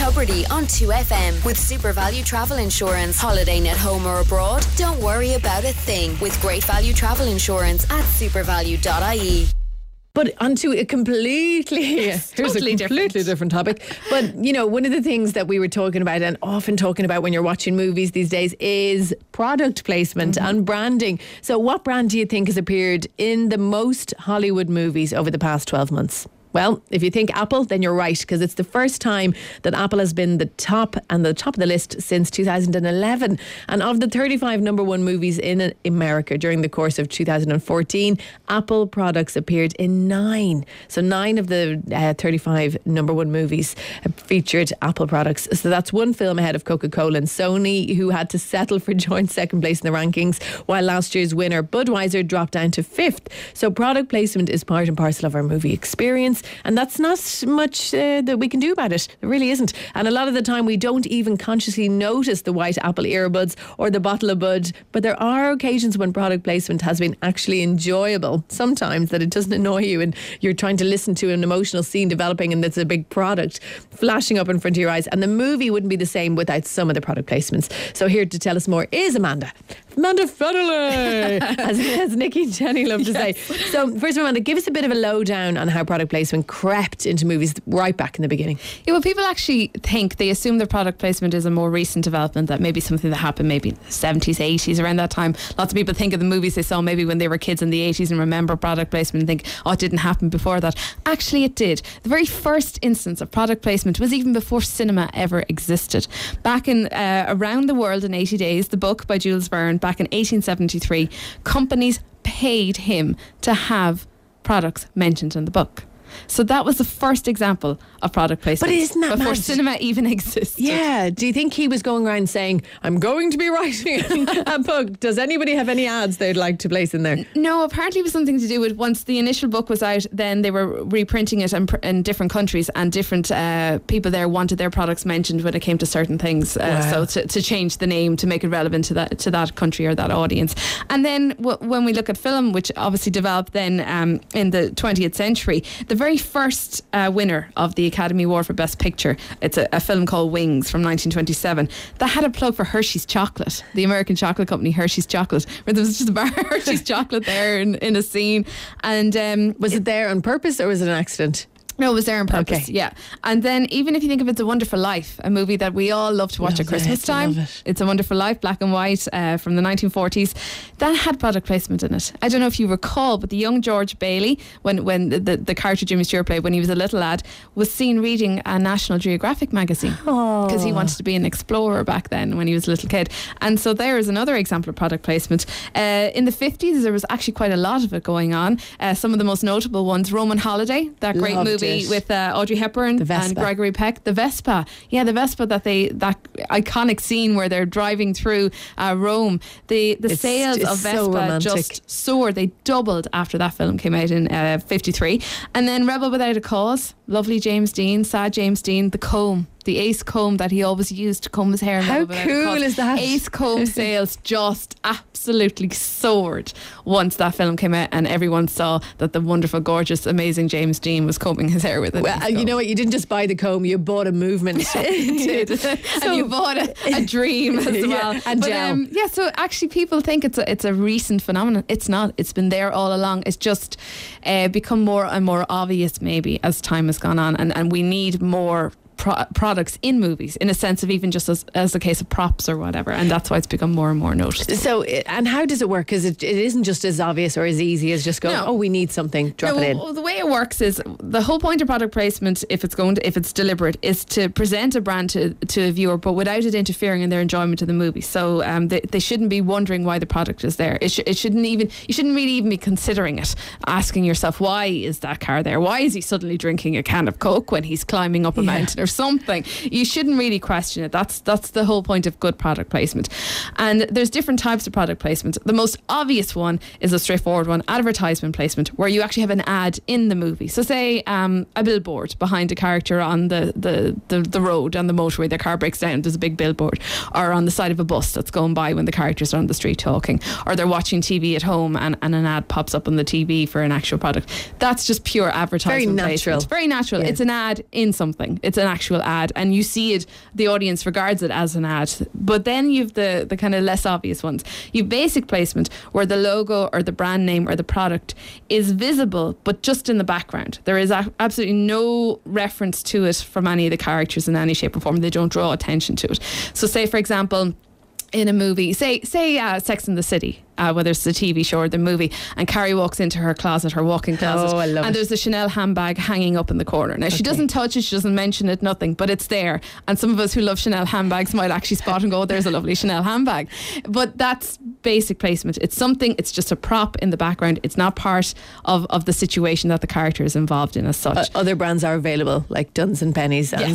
Huberty on 2FM with Super Value Travel Insurance. Holidaying at home or abroad? Don't worry about a thing with Great Value Travel Insurance at supervalue.ie. But onto a completely different topic. But, you know, one of the things that we were talking about and often talking about when you're watching movies these days is product placement and branding. So what brand do you think has appeared in the most Hollywood movies over the past 12 months? Well, if you think Apple, then you're right, because it's the first time that Apple has been the top of the list since 2011. And of the 35 number one movies in America during the course of 2014, Apple products appeared in 9. So 9 of the 35 number one movies featured Apple products. So that's one film ahead of Coca-Cola and Sony, who had to settle for joint second place in the rankings, while last year's winner, Budweiser, dropped down to 5th. So product placement is part and parcel of our movie experience. And that's not much that we can do about it. It really isn't. And a lot of the time we don't even consciously notice the white Apple earbuds or the bottle of Bud. But there are occasions when product placement has been actually enjoyable. Sometimes that it doesn't annoy you and you're trying to listen to an emotional scene developing and there's a big product flashing up in front of your eyes. And the movie wouldn't be the same without some of the product placements. So here to tell us more is Amanda Federley, as Nikki and Jenny love to say. So first of all, Amanda, give us a bit of a lowdown on how product placement crept into movies right back in the beginning. Yeah, well, people actually they assume that product placement is a more recent development, that maybe something that happened maybe in the 70s, 80s, around that time. Lots of people think of the movies they saw maybe when they were kids in the 80s and remember product placement and think, oh, it didn't happen before that. Actually, it did. The very first instance of product placement was even before cinema ever existed. Back in Around the World in 80 Days, the book by Jules Verne, back in 1873, companies paid him to have products mentioned in the book. So that was the first example of product placement. But isn't that before mad? cinema even existed? Yeah. Do you think he was going around saying, I'm going to be writing a book? Does anybody have any ads they'd like to place in there? No, apparently it was something to do with once the initial book was out, then they were reprinting it in different countries, and different people there wanted their products mentioned when it came to certain things. Wow. So to change the name to make it relevant to that country or that audience. And then when we look at film, which obviously developed then in the 20th century, the very first winner of the Academy Award for Best Picture, it's a film called Wings from 1927, that had a plug for Hershey's chocolate, the American chocolate company Hershey's Chocolate, where there was just a bar of Hershey's chocolate there in a scene. And was it there on purpose or was it an accident? No, it was there on purpose, okay. Yeah. And then even if you think of It's a Wonderful Life, a movie that we all love to watch at Christmas time. It's a Wonderful Life, black and white, from the 1940s. That had product placement in it. I don't know if you recall, but the young George Bailey, when the character Jimmy Stewart played, when he was a little lad, was seen reading a National Geographic magazine because he wanted to be an explorer back then when he was a little kid. And so there is another example of product placement. In the 50s, there was actually quite a lot of it going on. Some of the most notable ones, Roman Holiday, that great movie with Audrey Hepburn and Gregory Peck, the Vespa. Yeah, the Vespa, that iconic scene where they're driving through Rome. The sales of Vespa just soared. They doubled after that film came out in 53. And then Rebel Without a Cause, lovely James Dean, sad James Dean, the comb. The Ace comb that he always used to comb his hair. How cool is that? Ace comb sales just absolutely soared once that film came out and everyone saw that the wonderful, gorgeous, amazing James Dean was combing his hair with it. Well, you know what? You didn't just buy the comb, you bought a movement. You did. So, and you bought a dream as well. Yeah, and gel. So actually people think it's a recent phenomenon. It's not. It's been there all along. It's just become more and more obvious maybe as time has gone on, and we need more products in movies, in a sense of even just as a case of props or whatever, and that's why it's become more and more noticed. So, and how does it work? Because it isn't just as obvious or as easy as just going, we need something, drop it in. Well, the way it works is the whole point of product placement, if it's deliberate, is to present a brand to a viewer, but without it interfering in their enjoyment of the movie. So they shouldn't be wondering why the product is there. You shouldn't really even be considering it, asking yourself, why is that car there? Why is he suddenly drinking a can of Coke when he's climbing up a mountain or something? You shouldn't really question it. That's the whole point of good product placement. And there's different types of product placement. The most obvious one is a straightforward one, advertisement placement, where you actually have an ad in the movie. So say a billboard behind a character on the road, on the motorway, their car breaks down, there's a big billboard, or on the side of a bus that's going by when the characters are on the street talking, or they're watching TV at home and an ad pops up on the TV for an actual product. That's just pure advertisement placement. Very natural. Yeah. It's an ad in something. It's an actual ad, and you see it, the audience regards it as an ad. But then you've the kind of less obvious ones. You've basic placement, where the logo or the brand name or the product is visible but just in the background. There is absolutely no reference to it from any of the characters in any shape or form. They don't draw attention to it. So say, for example, in a movie, say Sex and the City, whether it's the TV show or the movie, and Carrie walks into her closet, her walk-in closet, and there's a Chanel handbag hanging up in the corner. Now, she doesn't touch it, she doesn't mention it, nothing, but it's there. And some of us who love Chanel handbags might actually spot and go, there's a lovely Chanel handbag. But that's basic placement. It's something, it's just a prop in the background. It's not part of the situation that the character is involved in as such. Other brands are available, like Duns and Pennies and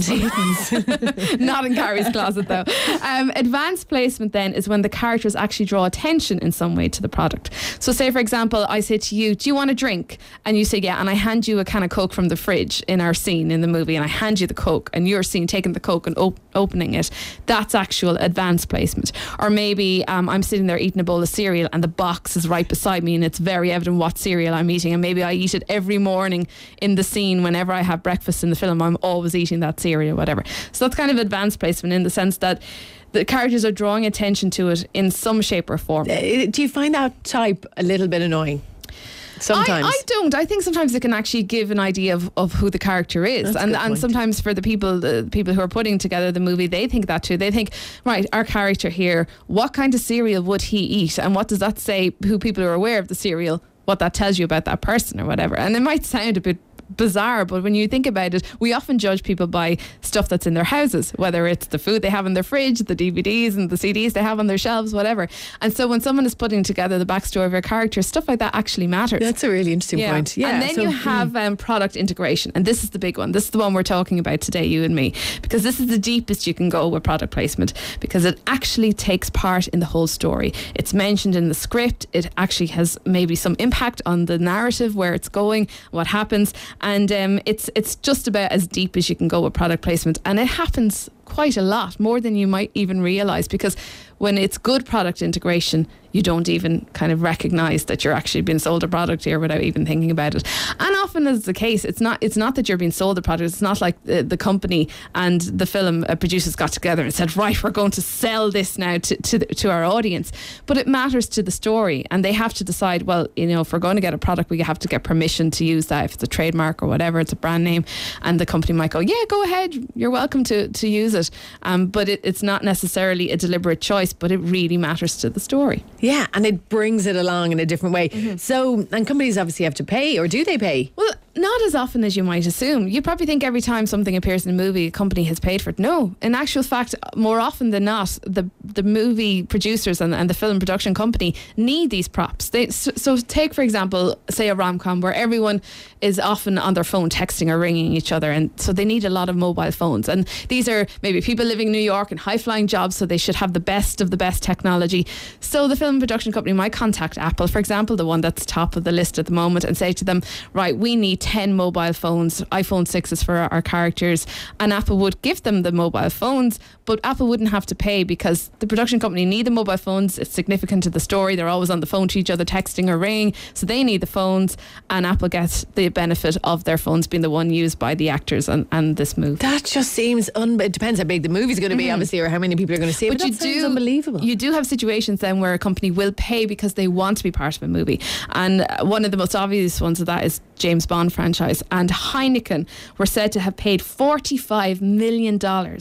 Eden's. Not in Carrie's closet, though. Advanced placement then is when the characters actually draw attention in some way to the product. So say, for example, I say to you, do you want a drink? And you say, yeah, and I hand you a can of Coke from the fridge in our scene in the movie, and I hand you the Coke, and you're seen taking the Coke and opening it. That's actual advanced placement. Or maybe I'm sitting there eating a bowl of cereal and the box is right beside me and it's very evident what cereal I'm eating, and maybe I eat it every morning in the scene. Whenever I have breakfast in the film, I'm always eating that cereal, whatever. So that's kind of advanced placement in the sense that the characters are drawing attention to it in some shape or form. Do you find that type a little bit annoying? Sometimes. I don't. I think sometimes it can actually give an idea of who the character is. And sometimes for the people who are putting together the movie, they think that too. They think, right, our character here, what kind of cereal would he eat? And what does that say, who people are aware of the cereal, what that tells you about that person or whatever. And it might sound a bit bizarre, but when you think about it, we often judge people by stuff that's in their houses, whether it's the food they have in their fridge, the DVDs and the CDs they have on their shelves, whatever. And so when someone is putting together the backstory of your character, stuff like that actually matters. That's a really interesting point. Yeah. And then you have product integration, and this is the big one. This is the one we're talking about today, you and me, because this is the deepest you can go with product placement, because it actually takes part in the whole story. It's mentioned in the script. It actually has maybe some impact on the narrative, where it's going, what happens. And it's just about as deep as you can go with product placement. And it happens quite a lot, more than you might even realise, because when it's good product integration, you don't even kind of recognise that you're actually being sold a product here without even thinking about it. And often as the case, it's not that you're being sold a product. It's not like the company and the film producers got together and said, right, we're going to sell this now to our audience. But it matters to the story, and they have to decide, well, if we're going to get a product, we have to get permission to use that. If it's a trademark or whatever, it's a brand name, and the company might go, yeah, go ahead, you're welcome to use it. But it's not necessarily a deliberate choice, but it really matters to the story. Yeah, and it brings it along in a different way. Mm-hmm. So, and companies obviously have to pay, or do they pay? Well, not as often as you might assume. You probably think every time something appears in a movie, a company has paid for it. No, in actual fact, more often than not, the movie producers and the film production company need these props. So take, for example, say a rom-com where everyone is often on their phone texting or ringing each other, and so they need a lot of mobile phones. And these are maybe people living in New York in high-flying jobs, so they should have the best of the best technology. So the film production company might contact Apple, for example, the one that's top of the list at the moment, and say to them, right, we need 10 mobile phones, iPhone 6s for our characters. And Apple would give them the mobile phones, but Apple wouldn't have to pay, because the production company need the mobile phones. It's significant to the story. They're always on the phone to each other, texting or ringing, so they need the phones, and Apple gets the benefit of their phones being the one used by the actors and this movie. That just seems it depends how big the movie's going to be, obviously, or how many people are going to see it, but that sounds unbelievable. You do have situations then where a company will pay because they want to be part of a movie, and one of the most obvious ones of that is James Bond franchise, and Heineken were said to have paid $45 million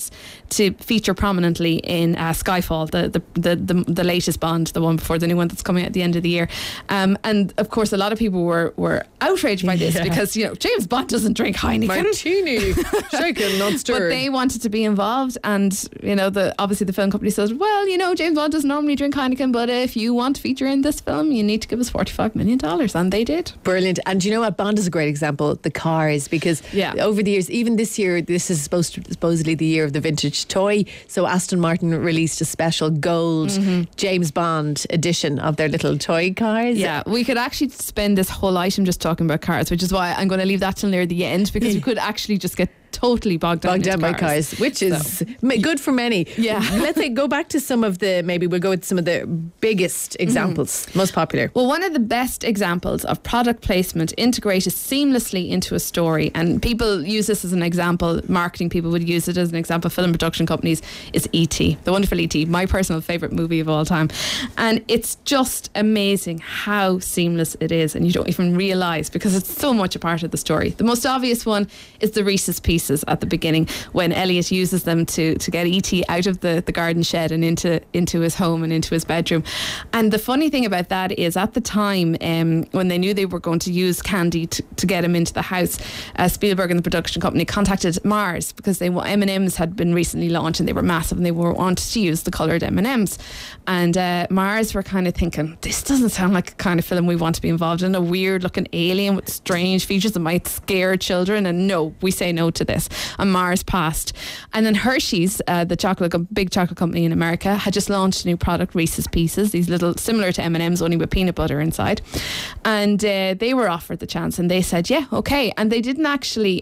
to feature prominently in Skyfall, the latest Bond, the one before the new one that's coming at the end of the year. And of course, a lot of people were outraged by this, because James Bond doesn't drink Heineken. Martini, shaken, not stirred. But they wanted to be involved, and obviously the film company says, well, James Bond doesn't normally drink Heineken, but if you want to feature in this film, you need to give us $45 million, and they did. Brilliant. And you know what? Bond is a great example. The cars, because over the years, even this year, this is supposedly the year of the vintage toy. So Aston Martin released a special gold James Bond edition of their little toy cars. Yeah, we could actually spend this whole item just talking about cars, which is why I'm going to leave that till near the end, because we could actually just get totally bogged down by cars, which is good for many. Yeah. Let's go back to some of maybe we'll go with some of the biggest examples, most popular. Well, one of the best examples of product placement integrated seamlessly into a story, and people use this as an example, marketing people would use it as an example, film production companies, is E.T., the wonderful E.T., my personal favourite movie of all time. And it's just amazing how seamless it is, and you don't even realise because it's so much a part of the story. The most obvious one is the Reese's Pieces at the beginning, when Elliot uses them to get E.T. out of the garden shed and into his home and into his bedroom. And the funny thing about that is at the time when they knew they were going to use candy to get him into the house, Spielberg and the production company contacted Mars because M&Ms had been recently launched and they were massive and they wanted to use the coloured M&Ms. And Mars were kind of thinking, this doesn't sound like a kind of film we want to be involved in, a weird looking alien with strange features that might scare children, and no, we say no to this. And Mars passed. And then Hershey's, the big chocolate company in America, had just launched a new product, Reese's Pieces, these little similar to M&Ms only with peanut butter inside. And they were offered the chance and they said yeah, okay. And they didn't actually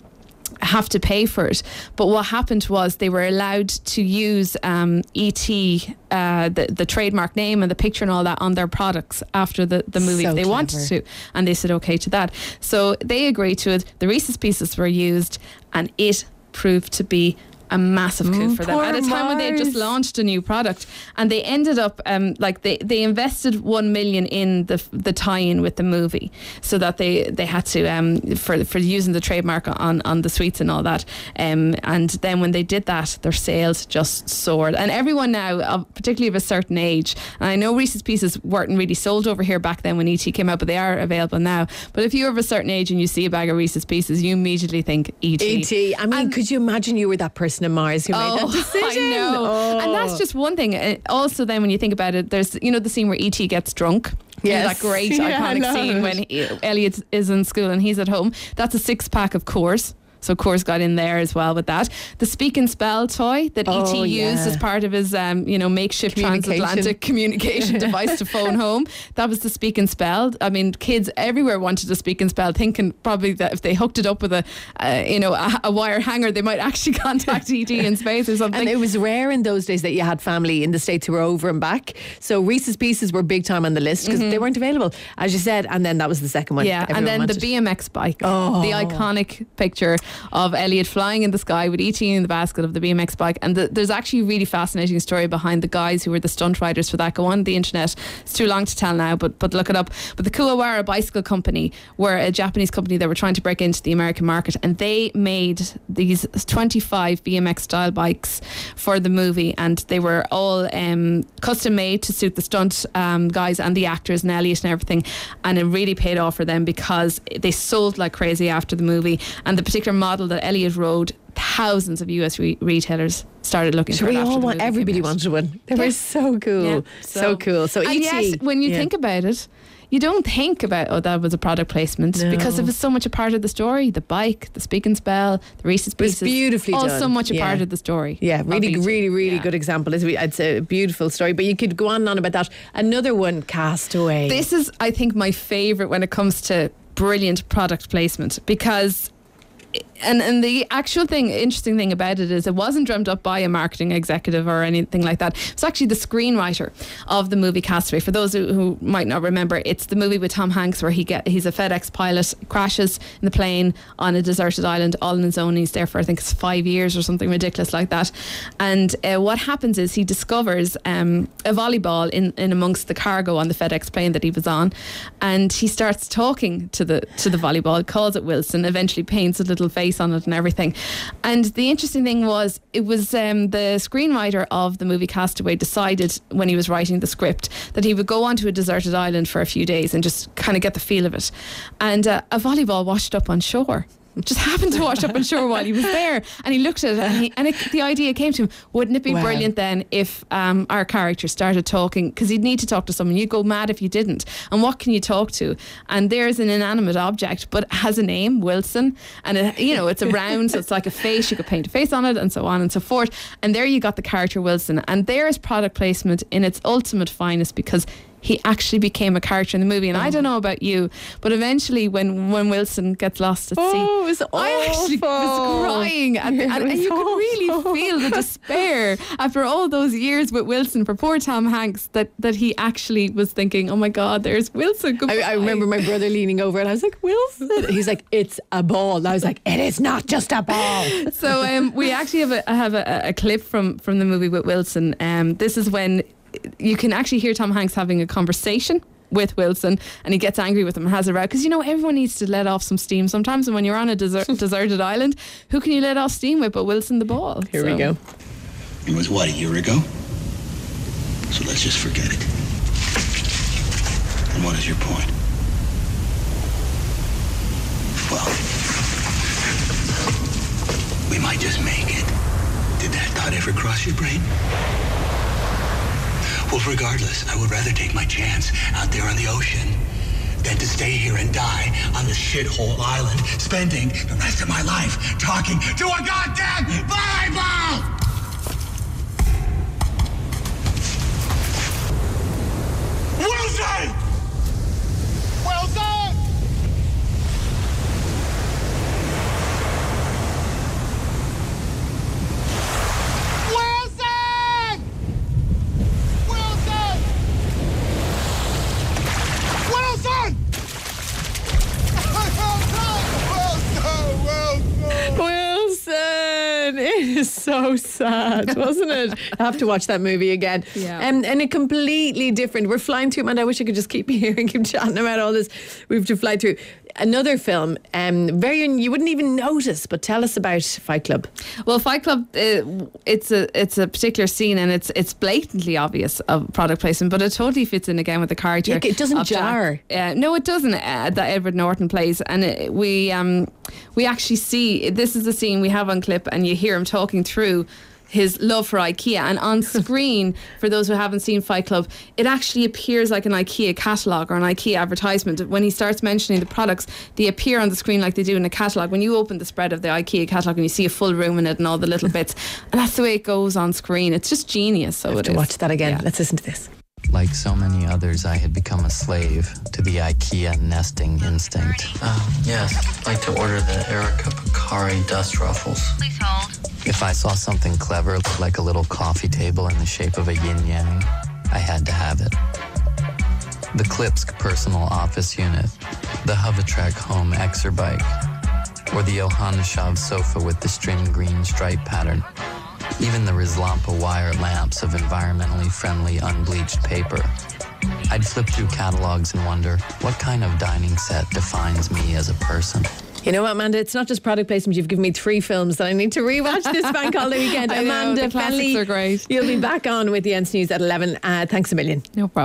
have to pay for it, but what happened was they were allowed to use E.T., the trademark name and the picture and all that on their products after the movie if they wanted to, and they said okay to that. So they agreed to it. The Reese's Pieces were used and it proved to be a massive coup for them at a time when they had just launched a new product, and they ended up they invested $1 million in the tie-in with the movie, so that they had to for using the trademark on the sweets and all that, and then when they did that, their sales just soared, and everyone now, particularly of a certain age, and I know Reese's Pieces weren't really sold over here back then when E.T. came out, but they are available now. But if you're of a certain age and you see a bag of Reese's Pieces, you immediately think E.T. E.T. I mean, could you imagine you were that person in Mars who made that decision? I know. And that's just one thing. Also, then when you think about it, there's the scene where E.T. gets drunk. Yes. That great iconic scene when Elliot is in school and he's at home. That's a 6-pack of Coors. So Coors got in there as well with that. The Speak and Spell toy that E.T. used as part of his makeshift transatlantic communication device to phone home. That was the Speak and Spell. I mean, kids everywhere wanted to speak and spell, thinking probably that if they hooked it up with a wire hanger, they might actually contact E.T. in space or something. And it was rare in those days that you had family in the States who were over and back. So Reese's Pieces were big time on the list because they weren't available, as you said. And then that was the second one. Yeah, and then the BMX bike, the iconic picture of Elliot flying in the sky with E.T. in the basket of the BMX bike. And there's actually a really fascinating story behind the guys who were the stunt riders for that. Go on the internet, it's too long to tell now, but look it up. But the Kuwawara Bicycle Company were a Japanese company that were trying to break into the American market, and they made these 25 BMX style bikes for the movie, and they were all custom made to suit the stunt guys and the actors and Elliot and everything, and it really paid off for them because they sold like crazy after the movie. And the particular model that Elliot rode, thousands of US retailers started looking for it after everybody wanted one. They were so cool. Yeah. So cool. So and E.T. yes, when you think about it, you don't think about that was a product placement because it was so much a part of the story. The bike, the Speak and Spell, the Reese's Pieces, beautifully all done. so much a part of the story. Yeah, really good example. It's a beautiful story, but you could go on and on about that. Another one, Castaway. This is, I think, my favourite when it comes to brilliant product placement, because and the actual interesting thing about it is it wasn't dreamt up by a marketing executive or anything like that. It's actually the screenwriter of the movie Castaway. For those who might not remember, it's the movie with Tom Hanks where he's a FedEx pilot, crashes in the plane on a deserted island all on his own. He's there for, I think it's 5 years or something ridiculous like that. And what happens is he discovers a volleyball in amongst the cargo on the FedEx plane that he was on, and he starts talking to the volleyball, calls it Wilson, eventually paints a little face on it and everything. And the interesting thing was, it was the screenwriter of the movie Castaway decided when he was writing the script that he would go onto a deserted island for a few days and just kind of get the feel of it. And a volleyball washed up on shore. Just happened to wash up on shore while he was there, and he looked at it and the idea came to him, wouldn't it be brilliant then if our character started talking, because he'd need to talk to someone, you'd go mad if you didn't, and what can you talk to? And there's an inanimate object but has a name, Wilson, and it's a round, so it's like a face, you could paint a face on it and so on and so forth, and there you got the character Wilson. And there's product placement in its ultimate finest, because he actually became a character in the movie. And I don't know about you, but eventually when Wilson gets lost at sea, it was I actually was crying. And you could really feel the despair after all those years with Wilson for poor Tom Hanks that he actually was thinking, oh my God, there's Wilson. I remember my brother leaning over and I was like, Wilson? He's like, it's a ball. And I was like, it is not just a ball. So we actually have a clip from the movie with Wilson. This is when you can actually hear Tom Hanks having a conversation with Wilson, and he gets angry with him and has a row because everyone needs to let off some steam sometimes, and when you're on a deserted island, who can you let off steam with but Wilson the ball? Here we go. It was what, a year ago? So let's just forget it. And what is your point? Well, we might just make it. Did that thought ever cross your brain? Well, regardless, I would rather take my chance out there on the ocean than to stay here and die on this shithole island, spending the rest of my life talking to a goddamn volleyball! Wilson! Wilson! It is so sad, wasn't it? I have to watch that movie again. Yeah. And a completely different. We're flying through, man. I wish I could just keep here and keep chatting about all this. We have to fly through another film. You wouldn't even notice. But tell us about Fight Club. Well, Fight Club, it's a particular scene, and it's blatantly obvious of product placement, but it totally fits in again with the character. It doesn't jar. No, it doesn't. That Edward Norton plays, and we actually see, this is the scene we have on clip, and you hear him talking through his love for IKEA, and on screen, for those who haven't seen Fight Club, it actually appears like an IKEA catalogue or an IKEA advertisement. When he starts mentioning the products, they appear on the screen like they do in a catalogue. When you open the spread of the IKEA catalogue and you see a full room in it and all the little bits, and that's the way it goes on screen. It's just genius. So I have to watch that again. Yeah. Let's listen to this. Like so many others, I had become a slave to the IKEA nesting instinct. Yes, I'd like to order the Erica Picari dust ruffles. Please hold. If I saw something clever, like a little coffee table in the shape of a yin-yang, I had to have it. The Klipsk personal office unit, the Hovatrek home Exerbike, or the Ohaneshov sofa with the string green stripe pattern. Even the Rizlampa wire lamps of environmentally friendly unbleached paper. I'd flip through catalogs and wonder, what kind of dining set defines me as a person? You know what, Amanda? It's not just product placement. You've given me 3 films that I need to rewatch this bank holiday weekend. I know, Amanda the classics Fennelly, are great. You'll be back on with the Ents News at 11. Thanks a million. No problem.